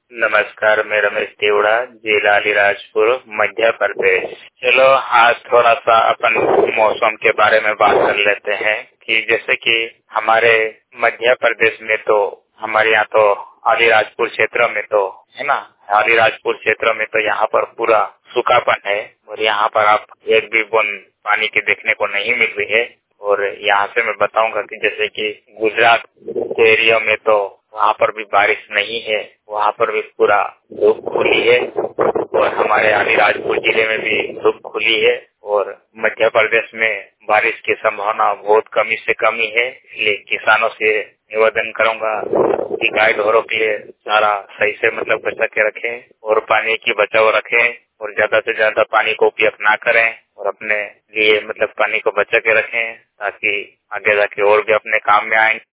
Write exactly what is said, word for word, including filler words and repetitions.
नमस्कार, मैं रमेश देवड़ा, जिला अलीराजपुर, मध्य प्रदेश। चलो आज थोड़ा सा अपन मौसम के बारे में बात कर लेते हैं कि जैसे कि हमारे मध्य प्रदेश में तो हमारे यहाँ तो अलीराजपुर क्षेत्र में तो है ना, अलीराजपुर क्षेत्र में तो यहाँ पर पूरा सूखापन है और यहाँ पर आप एक भी बूंद पानी की देखने को नहीं मिल रही है। और यहाँ से मैं बताऊंगा कि जैसे कि गुजरात के एरिया में तो वहाँ पर भी बारिश नहीं है, वहाँ पर भी पूरा धूप खुली है और हमारे अलीराजपुर जिले में भी धूप खुली है और मध्य प्रदेश में बारिश की संभावना बहुत कमी से कमी है। इसलिए किसानों से निवेदन करूंगा कि गाय ढोरों के लिए चारा सही से मतलब बचा के रखें और पानी की बचाव रखें और ज्यादा से ज्यादा पानी को उपयोग ना करें और अपने लिए मतलब पानी को बचा के रखें ताकि आगे जाके और भी अपने काम में आए।